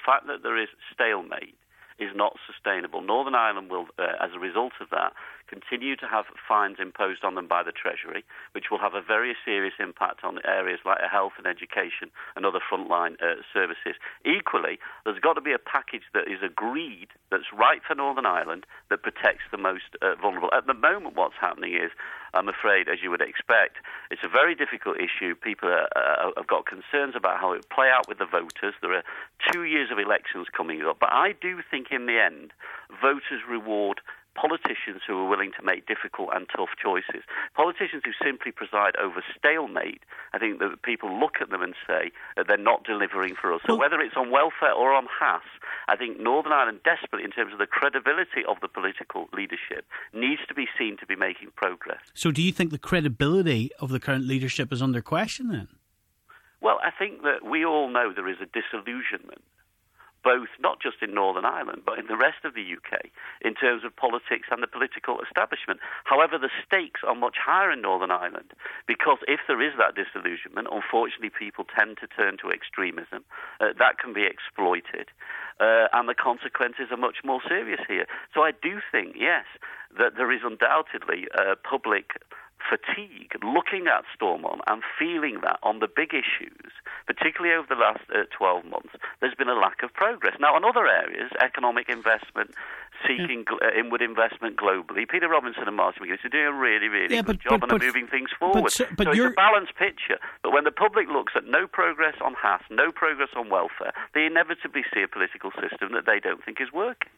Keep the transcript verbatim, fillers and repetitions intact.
fact that there is stalemate is not sustainable. Northern Ireland will, uh, as a result of that, continue to have fines imposed on them by the Treasury, which will have a very serious impact on areas like health and education and other frontline uh, services. Equally, there's got to be a package that is agreed, that's right for Northern Ireland, that protects the most uh, vulnerable. At the moment, what's happening is, I'm afraid, as you would expect, it's a very difficult issue. People are, uh, have got concerns about how it will play out with the voters. There are two years of elections coming up. But I do think in the end, voters reward politicians who are willing to make difficult and tough choices. Politicians who simply preside over stalemate, I think that people look at them and say that they're not delivering for us. So whether it's on welfare or on H A S, I think Northern Ireland desperately, in terms of the credibility of the political leadership, needs to be seen to be making progress. So do you think the credibility of the current leadership is under question then? Well, I think that we all know there is a disillusionment, both not just in Northern Ireland, but in the rest of the U K, in terms of politics and the political establishment. However, the stakes are much higher in Northern Ireland, because if there is that disillusionment, unfortunately people tend to turn to extremism. Uh, that can be exploited, uh, and the consequences are much more serious here. So I do think, yes, that there is undoubtedly uh, public fatigue looking at Stormont and feeling that on the big issues, particularly over the last uh, twelve months, there's been a lack of progress. Now, on other areas, economic investment, seeking yeah. uh, inward investment globally, Peter Robinson and Martin McGuinness are doing a really, really yeah, good but, job but, and but, are moving things forward. But, so, but so it's you're... a balanced picture. But when the public looks at no progress on H A S, no progress on welfare, they inevitably see a political system that they don't think is working.